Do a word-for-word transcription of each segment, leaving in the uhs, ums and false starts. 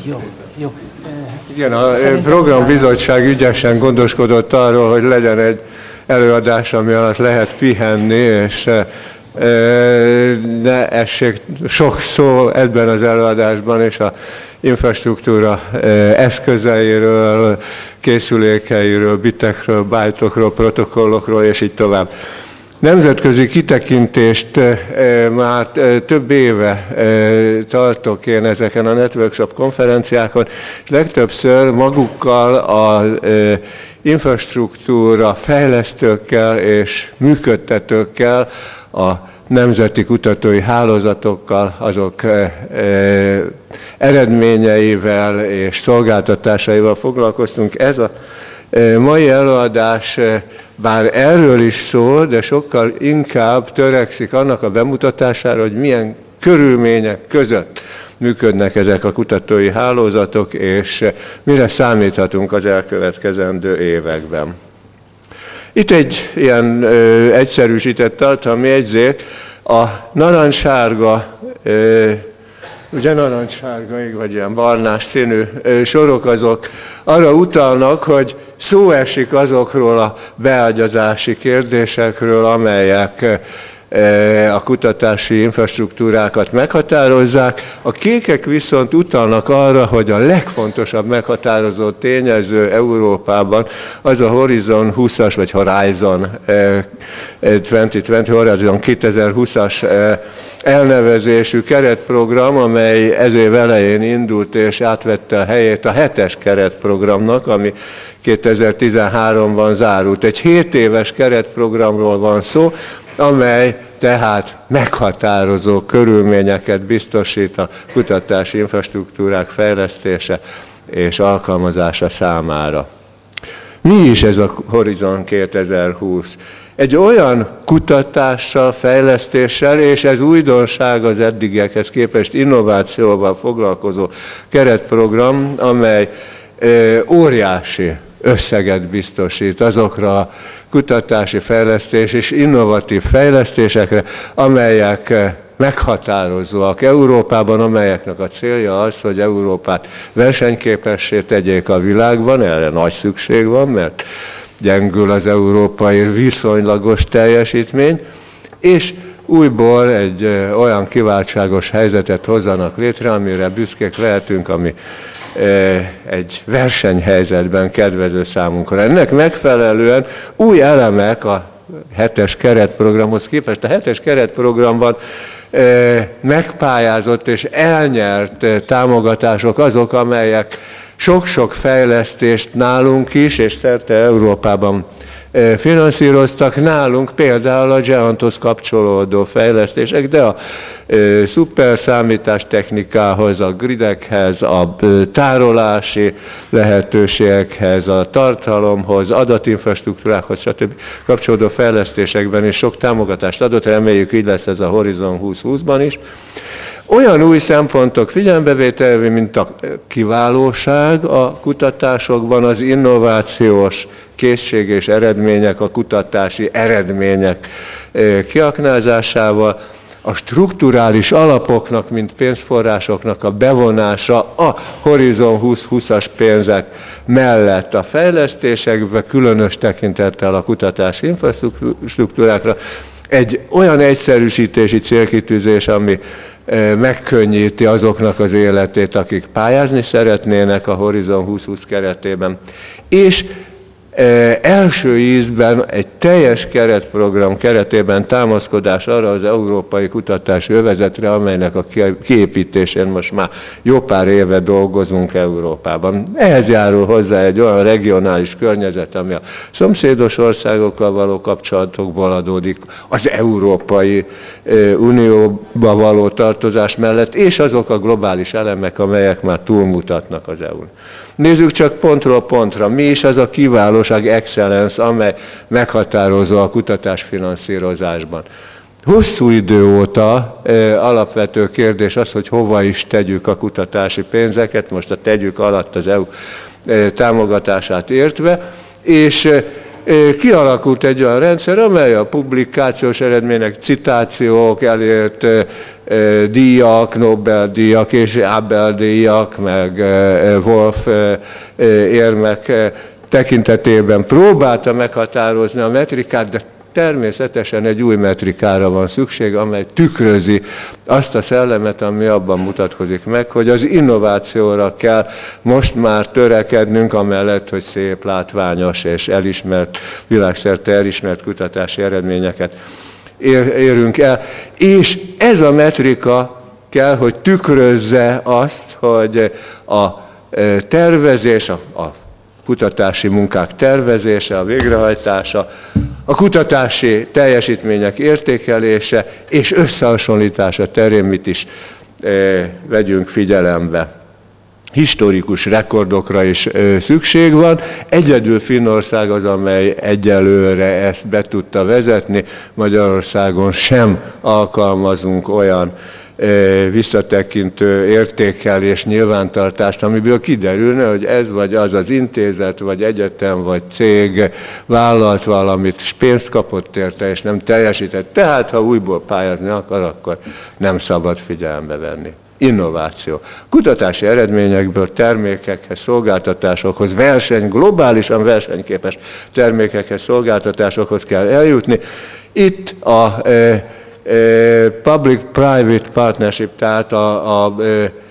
Jó, jó. Igen, a programbizottság ügyesen gondoskodott arról, hogy legyen egy előadás, ami alatt lehet pihenni, és ne essék sok szó ebben az előadásban, és a infrastruktúra eszközeiről, készülékeiről, bitekről, bájtokról, protokollokról, és így tovább. Nemzetközi kitekintést már több éve tartok én ezeken a Networkshop konferenciákon, és legtöbbször magukkal az infrastruktúra fejlesztőkkel és működtetőkkel, a nemzeti kutatói hálózatokkal, azok eredményeivel és szolgáltatásaival foglalkoztunk. Ez a mai előadás bár erről is szól, de sokkal inkább törekszik annak a bemutatására, hogy milyen körülmények között működnek ezek a kutatói hálózatok, és mire számíthatunk az elkövetkezendő években. Itt egy ilyen ö, egyszerűsített tartalmi jegyzék, a narancssárga, ö, ugye narancssárga, vagy ilyen barnás színű ö, sorok azok arra utalnak, hogy szó esik azokról a beágyazási kérdésekről, amelyek a kutatási infrastruktúrákat meghatározzák. A kékek viszont utalnak arra, hogy a legfontosabb meghatározó tényező Európában az a Horizon húszas, vagy Horizon kétezer-húsz, Horizon kétezer-húszas elnevezésű keretprogram, amely ez év elején indult és átvette a helyét a hetes keretprogramnak, ami kétezer-tizenháromban zárult. Egy hét éves keretprogramról van szó, amely tehát meghatározó körülményeket biztosít a kutatási infrastruktúrák fejlesztése és alkalmazása számára. Mi is ez a Horizon kétezer-húsz? Egy olyan kutatással, fejlesztéssel, és ez újdonság az eddigiekhez képest innovációval foglalkozó keretprogram, amely óriási összeget biztosít azokra a kutatási fejlesztés és innovatív fejlesztésekre, amelyek meghatározóak Európában, amelyeknek a célja az, hogy Európát versenyképessé tegyék a világban, erre nagy szükség van, mert gyengül az európai viszonylagos teljesítmény, és újból egy olyan kiváltságos helyzetet hozzanak létre, amire büszkék lehetünk, ami egy versenyhelyzetben kedvező számunkra. Ennek megfelelően új elemek a hetes keretprogramhoz képest. A hetes keretprogramban megpályázott és elnyert támogatások azok, amelyek sok-sok fejlesztést nálunk is, és szerte Európában finanszíroztak, nálunk például a Geontos kapcsolódó fejlesztések, de a e, szuperszámítás technikához, a gridekhez, a e, tárolási lehetőségekhez, a tartalomhoz, adatinfrastruktúrákhoz, stb. Kapcsolódó fejlesztésekben is sok támogatást adott, reméljük így lesz ez a Horizon húsz-húszban is. Olyan új szempontok figyelembevételé, mint a kiválóság a kutatásokban, az innovációs készség és eredmények, a kutatási eredmények kiaknázásával, a strukturális alapoknak, mint pénzforrásoknak a bevonása a Horizon húsz-húszas pénzek mellett a fejlesztésekbe, különös tekintettel a kutatási infrastruktúrákra, egy olyan egyszerűsítési célkitűzés, ami megkönnyíti azoknak az életét, akik pályázni szeretnének a Horizon húsz-húsz keretében. És első ízben egy teljes keretprogram keretében támaszkodás arra az európai kutatási övezetre, amelynek a kiépítésén most már jó pár éve dolgozunk Európában. Ehhez járul hozzá egy olyan regionális környezet, ami a szomszédos országokkal való kapcsolatokból adódik, az Európai Unióba való tartozás mellett, és azok a globális elemek, amelyek már túlmutatnak az é u-n. Nézzük csak pontról pontra, mi is az a kiválóság, excellence, amely meghatározó a kutatásfinanszírozásban. Hosszú idő óta e, alapvető kérdés az, hogy hova is tegyük a kutatási pénzeket, most a tegyük alatt az é u e, támogatását értve, és e, kialakult egy olyan rendszer, amely a publikációs eredmények, citációk, elért díjak, Nobel-díjak és Abel-díjak, meg Wolf érmek tekintetében próbálta meghatározni a metrikát, de természetesen egy új metrikára van szükség, amely tükrözi azt a szellemet, ami abban mutatkozik meg, hogy az innovációra kell most már törekednünk, amellett, hogy szép, látványos és elismert, világszerte elismert kutatási eredményeket érünk el. És ez a metrika kell, hogy tükrözze azt, hogy a tervezés, a, a kutatási munkák tervezése, a végrehajtása, a kutatási teljesítmények értékelése és összehasonlítása terén mit is e, vegyünk figyelembe. Historikus rekordokra is e, szükség van. Egyedül Finnország az, amely egyelőre ezt be tudta vezetni. Magyarországon sem alkalmazunk olyan visszatekintő értékelés, nyilvántartást, amiből kiderülne, hogy ez vagy az az intézet, vagy egyetem, vagy cég vállalt valamit, és pénzt kapott érte, és nem teljesített. Tehát, ha újból pályázni akar, akkor nem szabad figyelembe venni. Innováció. Kutatási eredményekből termékekhez, szolgáltatásokhoz, verseny, globálisan versenyképes termékekhez, szolgáltatásokhoz kell eljutni. Itt a public-private partnership, tehát a, a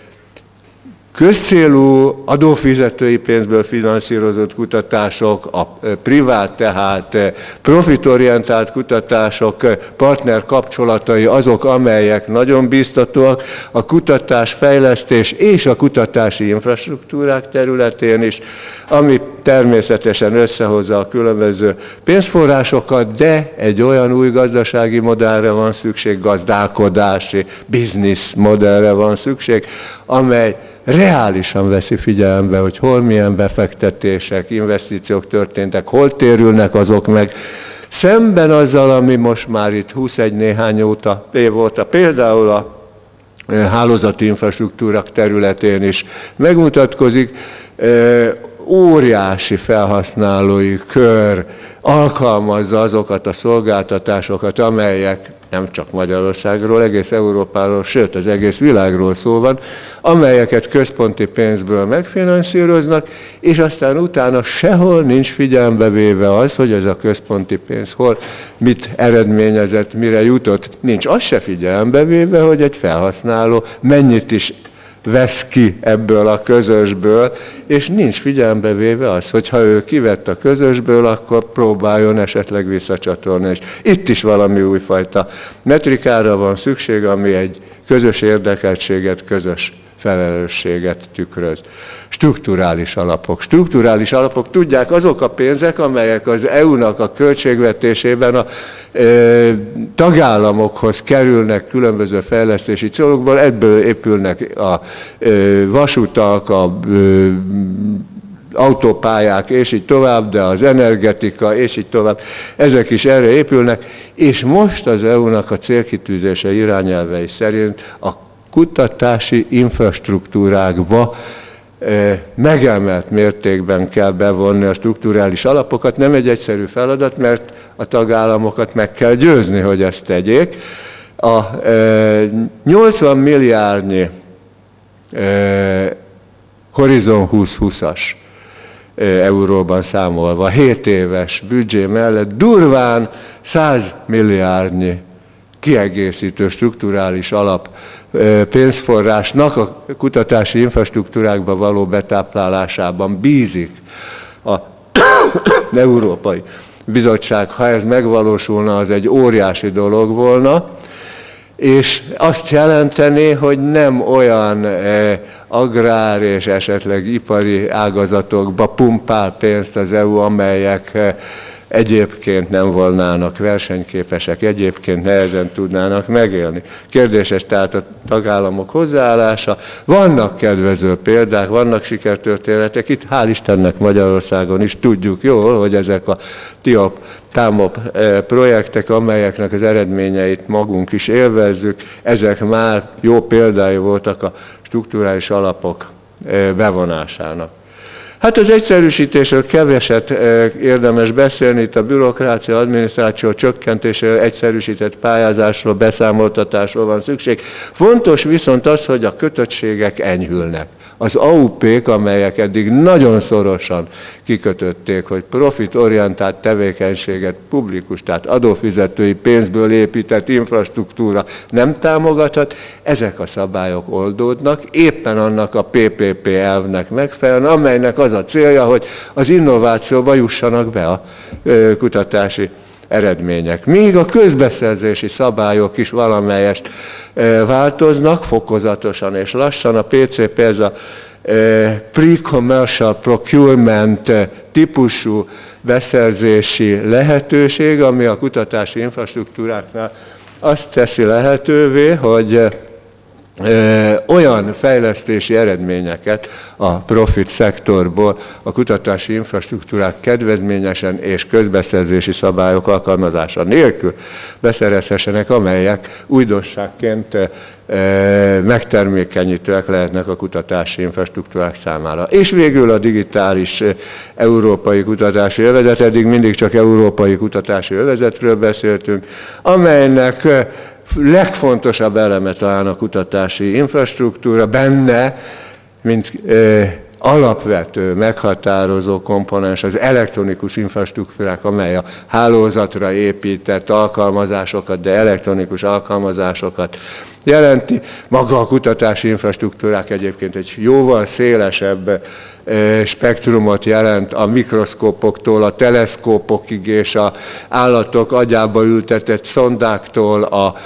közcélú adófizetői pénzből finanszírozott kutatások, a privát, tehát profitorientált kutatások partner kapcsolatai azok, amelyek nagyon biztatóak a kutatás, fejlesztés és a kutatási infrastruktúrák területén is, ami természetesen összehozza a különböző pénzforrásokat, de egy olyan új gazdasági modellre van szükség, gazdálkodási, biznisz modellre van szükség, amely reálisan veszi figyelembe, hogy hol milyen befektetések, investíciók történtek, hol térülnek azok meg, szemben azzal, ami most már itt huszegy néhány óta, év óta, például a hálózati infrastruktúrák területén is megmutatkozik, óriási felhasználói kör alkalmazza azokat a szolgáltatásokat, amelyek nem csak Magyarországról, egész Európáról, sőt az egész világról szó van, amelyeket központi pénzből megfinanszíroznak, és aztán utána sehol nincs figyelembe véve az, hogy ez a központi pénz hol, mit eredményezett, mire jutott. Nincs az se figyelembe véve, hogy egy felhasználó mennyit is vesz ki ebből a közösből, és nincs figyelembe véve az, hogy ha ő kivett a közösből, akkor próbáljon esetleg visszacsatolni. És itt is valami újfajta metrikára van szükség, ami egy közös érdekeltséget, közös felelősséget tükröz. Strukturális alapok. Strukturális alapok, tudják, azok a pénzek, amelyek az é u-nak a költségvetésében a e, tagállamokhoz kerülnek különböző fejlesztési célokból, ebből épülnek a e, vasutak, a e, autópályák, és így tovább, de az energetika, és így tovább, ezek is erre épülnek, és most az é u-nak a célkitűzése irányelvei szerint a kutatási infrastruktúrákba megemelt mértékben kell bevonni a strukturális alapokat. Nem egy egyszerű feladat, mert a tagállamokat meg kell győzni, hogy ezt tegyék. A nyolcvan milliárdnyi Horizon húsz-húszas euróban számolva, hét éves büdzsé mellett durván száz milliárdnyi kiegészítő strukturális alap pénzforrásnak a kutatási infrastruktúrákba való betáplálásában bízik az Európai Bizottság. Ha ez megvalósulna, az egy óriási dolog volna, és azt jelenteni, hogy nem olyan agrár és esetleg ipari ágazatokba pumpál pénzt az é u, amelyek egyébként nem volnának versenyképesek, egyébként nehezen tudnának megélni. Kérdéses tehát a tagállamok hozzáállása. Vannak kedvező példák, vannak sikertörténetek. Itt hál' Istennek Magyarországon is tudjuk jól, hogy ezek a TIOP, TAMOP projektek, amelyeknek az eredményeit magunk is élvezzük, ezek már jó példái voltak a strukturális alapok bevonásának. Hát az egyszerűsítésről keveset érdemes beszélni, itt a bürokrácia, adminisztráció csökkentéséről, egyszerűsített pályázásról, beszámoltatásról van szükség. Fontos viszont az, hogy a kötöttségek enyhülnek. Az á u pé-k, amelyek eddig nagyon szorosan kikötötték, hogy profitorientált tevékenységet publikus, tehát adófizetői pénzből épített infrastruktúra nem támogathat, ezek a szabályok oldódnak, éppen annak a pé pé pé elvnek megfelelően, amelynek az a célja, hogy az innovációba jussanak be a kutatási eredmények. Míg a közbeszerzési szabályok is valamelyest változnak, fokozatosan és lassan, a pé cé pé ez a pre-commercial procurement típusú beszerzési lehetőség, ami a kutatási infrastruktúráknál azt teszi lehetővé, hogy olyan fejlesztési eredményeket a profit szektorból a kutatási infrastruktúrák kedvezményesen és közbeszerzési szabályok alkalmazása nélkül beszerezhessenek, amelyek újdonságként megtermékenyítőek lehetnek a kutatási infrastruktúrák számára. És végül a digitális európai kutatási övezet, eddig mindig csak európai kutatási övezetről beszéltünk, amelynek legfontosabb eleme talán a kutatási infrastruktúra, benne, mint e, alapvető, meghatározó komponens az elektronikus infrastruktúrák, amely a hálózatra épített alkalmazásokat, de elektronikus alkalmazásokat jelenti. Maga a kutatási infrastruktúrák egyébként egy jóval szélesebb spektrumot jelent, a mikroszkópoktól a teleszkópokig és az állatok agyába ültetett szondáktól a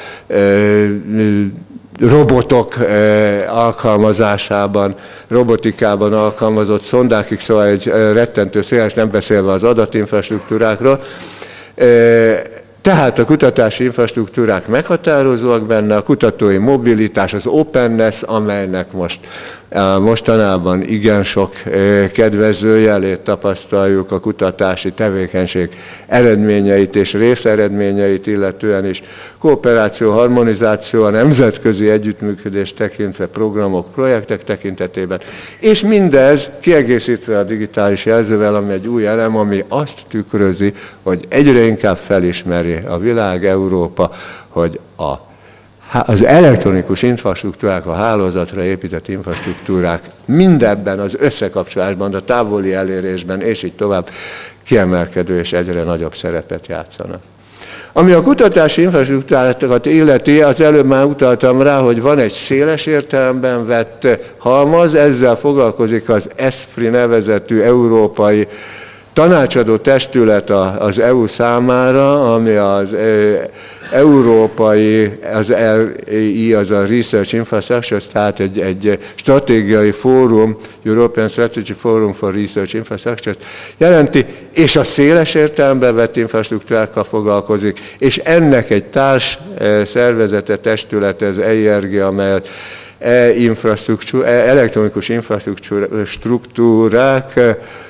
robotok alkalmazásában, robotikában alkalmazott szondákig, szóval egy rettentő széles, nem beszélve az adatinfrastruktúrákról. Tehát a kutatási infrastruktúrák meghatározóak benne, a kutatói mobilitás, az openness, amelynek most mostanában igen sok kedvező jelét tapasztaljuk a kutatási tevékenység eredményeit és részeredményeit illetően is. Kooperáció, harmonizáció, a nemzetközi együttműködés tekintve, programok, projektek tekintetében, és mindez kiegészítve a digitális jelzővel, ami egy új elem, ami azt tükrözi, hogy egyre inkább felismeri a világ, Európa, hogy a az elektronikus infrastruktúrák, a hálózatra épített infrastruktúrák mindebben az összekapcsolásban, a távoli elérésben, és így tovább kiemelkedő és egyre nagyobb szerepet játszanak. Ami a kutatási infrastruktúrákat illeti, az előbb már utaltam rá, hogy van egy széles értelemben vett halmaz, ezzel foglalkozik az ESFRI nevezetű európai tanácsadó testület az é u számára, ami az európai, az er i, az a Research Infrastructure, tehát egy, egy stratégiai fórum, European Strategy Forum for Research Infrastructure jelenti, és a széles értelemben vett infrastruktúrákkal foglalkozik, és ennek egy társ szervezete, testület, az e i er gé, amelyet e infrastruktúra, elektronikus infrastruktúrák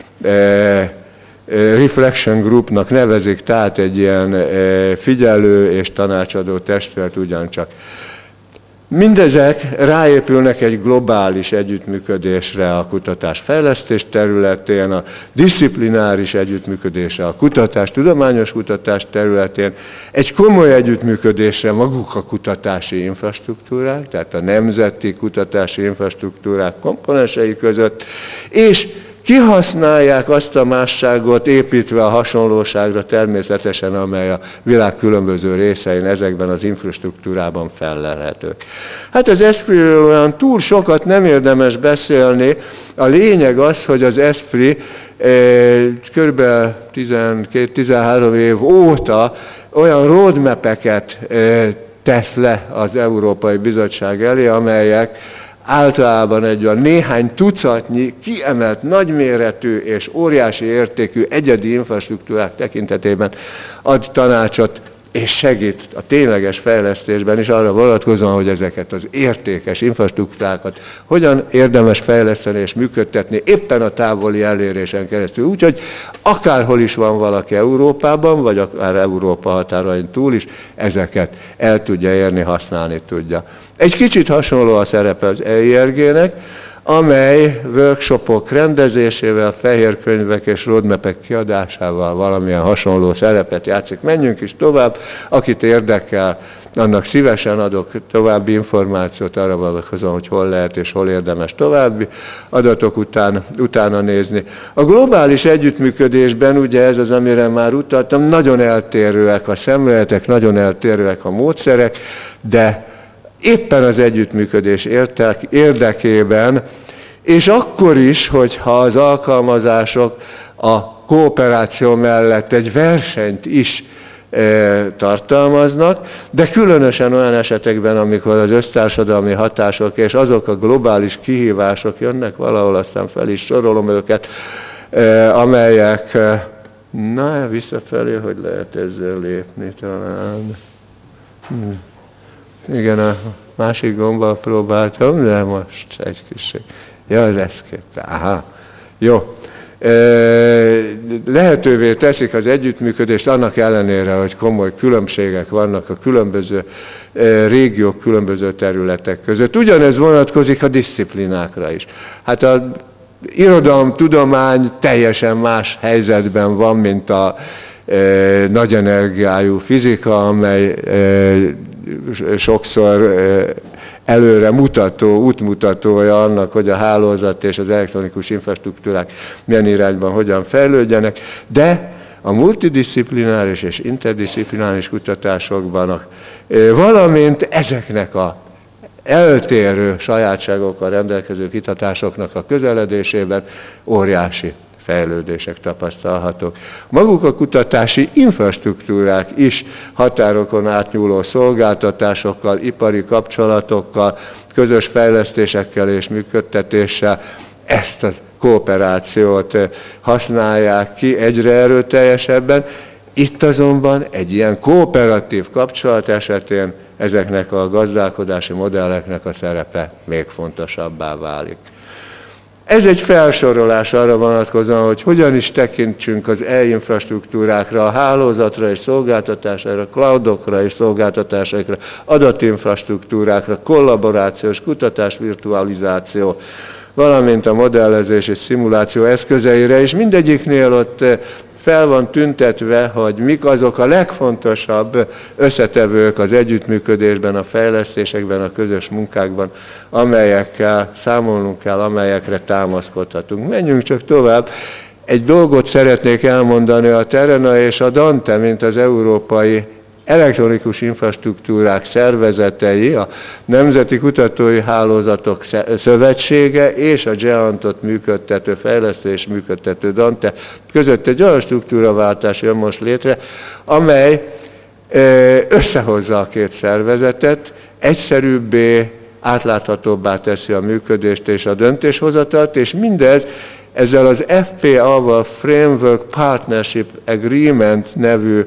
Reflection Groupnak nevezik, tehát egy ilyen figyelő és tanácsadó testület ugyancsak. Mindezek ráépülnek egy globális együttműködésre a kutatás-fejlesztés területén, a diszciplináris együttműködésre a kutatás, tudományos kutatás területén, egy komoly együttműködésre maguk a kutatási infrastruktúrák, tehát a nemzeti kutatási infrastruktúrák komponensei között, és kihasználják azt a másságot, építve a hasonlóságra természetesen, amely a világ különböző részein ezekben az infrastruktúrában fellelhetők. Hát az ESFRI-ről olyan túl sokat nem érdemes beszélni. A lényeg az, hogy az ESFRI eh, kb. tizenkét-tizenhárom év óta olyan roadmap-eket eh, tesz le az Európai Bizottság elé, amelyek általában egy olyan néhány tucatnyi kiemelt, nagyméretű és óriási értékű egyedi infrastruktúrák tekintetében ad tanácsot és segít a tényleges fejlesztésben is arra vonatkozóan, hogy ezeket az értékes infrastruktúrákat hogyan érdemes fejleszteni és működtetni éppen a távoli elérésen keresztül. Úgyhogy akárhol is van valaki Európában, vagy akár Európa határain túl is, ezeket el tudja érni, használni tudja. Egy kicsit hasonló a szerepe az e i er gének, amely workshopok rendezésével, fehér könyvek és roadmapek kiadásával valamilyen hasonló szerepet játszik. Menjünk is tovább, akit érdekel, annak szívesen adok további információt, arra vonatkozóan, hogy hol lehet és hol érdemes további adatok után, utána nézni. A globális együttműködésben, ugye ez az, amire már utaltam, nagyon eltérőek a szemléletek, nagyon eltérőek a módszerek, de éppen az együttműködés érdekében, és akkor is, hogyha az alkalmazások a kooperáció mellett egy versenyt is tartalmaznak, de különösen olyan esetekben, amikor az össztársadalmi hatások és azok a globális kihívások jönnek valahol, aztán fel is sorolom őket, amelyek, na, visszafelé, hogy lehet ezzel lépni talán. Igen, a másik gombbal próbáltam, de most egy kicsit. Ja, az escape. Aha, jó. Lehetővé teszik az együttműködést annak ellenére, hogy komoly különbségek vannak a különböző régiók, különböző területek között. Ugyanez vonatkozik a diszciplinákra is. Hát a irodalom, tudomány teljesen más helyzetben van, mint a nagy energiájú fizika, amely sokszor előre mutató, útmutatója annak, hogy a hálózat és az elektronikus infrastruktúrák milyen irányban hogyan fejlődjenek, de a multidisziplináris és interdisziplináris kutatásokban, valamint ezeknek a eltérő sajátságokkal rendelkező kutatásoknak a közeledésében óriási fejlődések tapasztalhatók. Maguk a kutatási infrastruktúrák is határokon átnyúló szolgáltatásokkal, ipari kapcsolatokkal, közös fejlesztésekkel és működtetéssel ezt a kooperációt használják ki egyre erőteljesebben. Itt azonban egy ilyen kooperatív kapcsolat esetén ezeknek a gazdálkodási modelleknek a szerepe még fontosabbá válik. Ez egy felsorolás arra vonatkozóan, hogy hogyan is tekintsünk az e-infrastruktúrákra, a hálózatra és szolgáltatásokra, cloudokra és szolgáltatásokra, adatinfrastruktúrákra, kollaborációs, kutatás, virtualizáció, valamint a modellezés és szimuláció eszközeire, és mindegyiknél ott fel van tüntetve, hogy mik azok a legfontosabb összetevők az együttműködésben, a fejlesztésekben, a közös munkákban, amelyekkel számolnunk kell, amelyekre támaszkodhatunk. Menjünk csak tovább. Egy dolgot szeretnék elmondani, a Terena és a Dante, mint az európai elektronikus infrastruktúrák szervezetei, a Nemzeti Kutatói Hálózatok Szövetsége és a GEANT-ot működtető, fejlesztő és működtető Dante között egy olyan struktúraváltás jön most létre, amely összehozza a két szervezetet, egyszerűbbé, átláthatóbbá teszi a működést és a döntéshozatalt, és mindez ezzel az F P A-val Framework Partnership Agreement nevű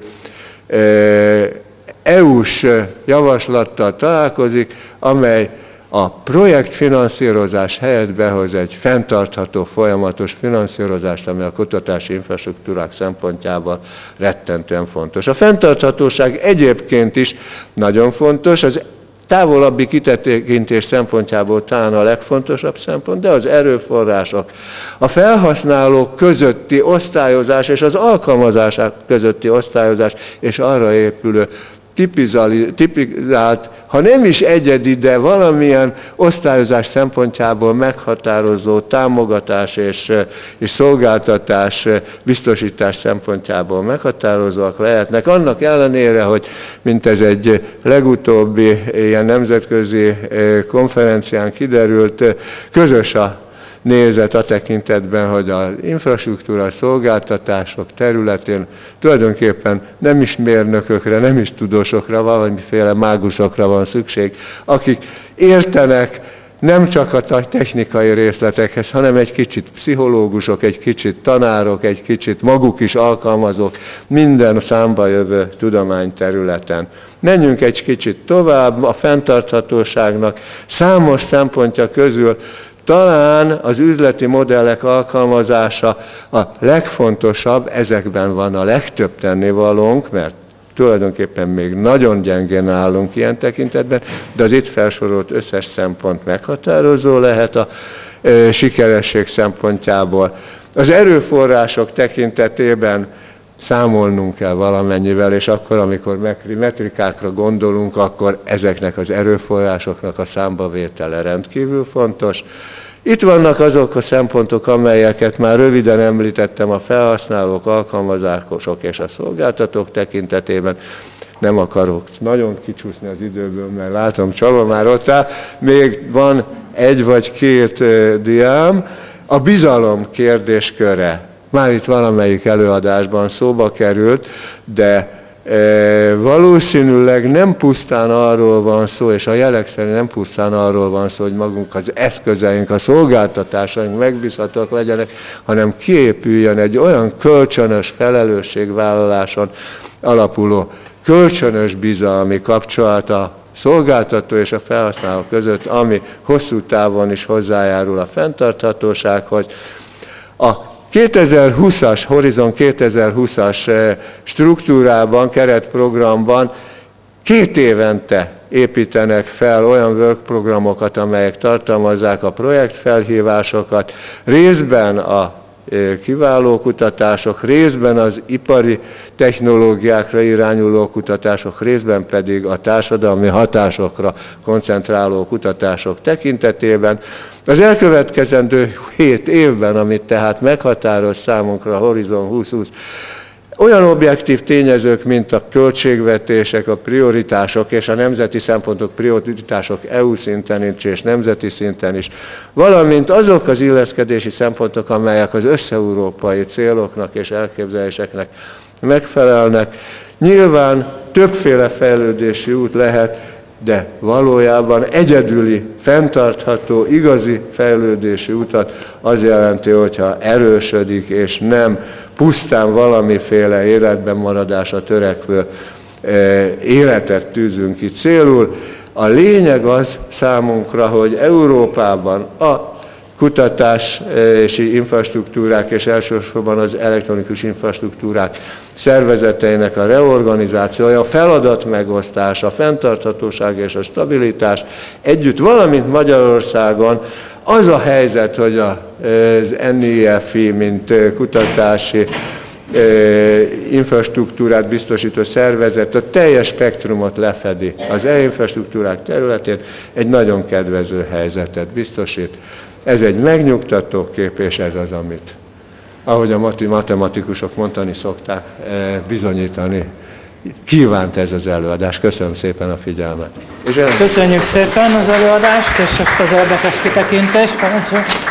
é u-s javaslattal találkozik, amely a projektfinanszírozás helyett behoz egy fenntartható, folyamatos finanszírozást, ami a kutatási infrastruktúrák szempontjából rettentően fontos. A fenntarthatóság egyébként is nagyon fontos, az távolabbi kitekintés szempontjából talán a legfontosabb szempont, de az erőforrások, a felhasználók közötti osztályozás és az alkalmazások közötti osztályozás és arra épülő tipizált, ha nem is egyedi, de valamilyen osztályozás szempontjából meghatározó támogatás és, és szolgáltatás, biztosítás szempontjából meghatározóak lehetnek. Annak ellenére, hogy mint ez egy legutóbbi ilyen nemzetközi konferencián kiderült, közös a nézet a tekintetben, hogy az infrastruktúra szolgáltatások területén tulajdonképpen nem is mérnökökre, nem is tudósokra, valamiféle mágusokra van szükség, akik értenek nem csak a technikai részletekhez, hanem egy kicsit pszichológusok, egy kicsit tanárok, egy kicsit maguk is alkalmazók minden számba jövő tudományterületen. Menjünk egy kicsit tovább, a fenntarthatóságnak számos szempontja közül talán az üzleti modellek alkalmazása a legfontosabb, ezekben van a legtöbb tennivalónk, mert tulajdonképpen még nagyon gyengén állunk ilyen tekintetben, de az itt felsorolt összes szempont meghatározó lehet a sikeresség szempontjából. Az erőforrások tekintetében számolnunk kell valamennyivel, és akkor, amikor metrikákra gondolunk, akkor ezeknek az erőforrásoknak a számbavétele rendkívül fontos. Itt vannak azok a szempontok, amelyeket már röviden említettem a felhasználók, alkalmazások és a szolgáltatók tekintetében. Nem akarok nagyon kicsúszni az időből, mert látom, Csaba már ott áll. Még van egy vagy két diám. A bizalom kérdésköre már itt valamelyik előadásban szóba került, de e, valószínűleg nem pusztán arról van szó, és a jelek szerint nem pusztán arról van szó, hogy magunk az eszközeink, a szolgáltatásaink megbízhatóak legyenek, hanem kiépüljön egy olyan kölcsönös felelősségvállaláson alapuló kölcsönös bizalmi kapcsolat a szolgáltató és a felhasználó között, ami hosszú távon is hozzájárul a fenntarthatósághoz. A kétezer-húszas, Horizon kétezer-húszas struktúrában, keretprogramban két évente építenek fel olyan workprogramokat, amelyek tartalmazzák a projektfelhívásokat, részben a kiváló kutatások, részben az ipari technológiákra irányuló kutatások, részben pedig a társadalmi hatásokra koncentráló kutatások tekintetében. Az elkövetkezendő hét évben, amit tehát meghatároz számunkra a Horizon húsz-húsz, olyan objektív tényezők, mint a költségvetések, a prioritások és a nemzeti szempontok prioritások é u szinten is és nemzeti szinten is, valamint azok az illeszkedési szempontok, amelyek az összeurópai céloknak és elképzeléseknek megfelelnek. Nyilván többféle fejlődési út lehet, de valójában egyedüli, fenntartható, igazi fejlődési utat az jelenti, hogyha erősödik, és nem pusztán valamiféle életben maradásra törekvő életet tűzünk ki célul. A lényeg az számunkra, hogy Európában a kutatási infrastruktúrák és elsősorban az elektronikus infrastruktúrák szervezeteinek a reorganizációja, a feladatmegosztás, a fenntarthatóság és a stabilitás együtt, valamint Magyarországon az a helyzet, hogy az en i ef i, mint kutatási infrastruktúrát biztosító szervezet a teljes spektrumot lefedi az e-infrastruktúrák területén, egy nagyon kedvező helyzetet biztosít. Ez egy megnyugtató kép, és ez az, amit, ahogy a matematikusok mondani szokták, bizonyítani kívánt ez az előadás. Köszönöm szépen a figyelmet. Köszönjük szépen az előadást és ezt az érdekes kitekintést. Parancsolj!